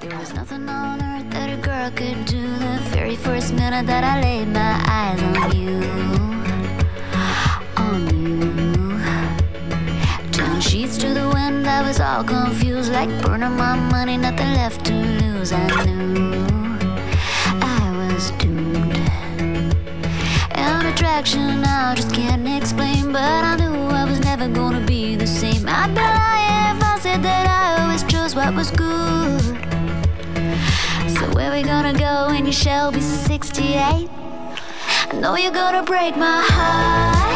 There was nothing on earth that a girl could do the very first minute that I laid my eyes on you. On you. Turn sheets to the wind, I was all confused, like burning my money, nothing left to lose. I knew I was doomed. An attraction I just can't explain, but I knew I was never gonna be the same. I'd be lying if I said that I always chose what was good. So where we gonna go when you shall be 68? I know you're gonna break my heart.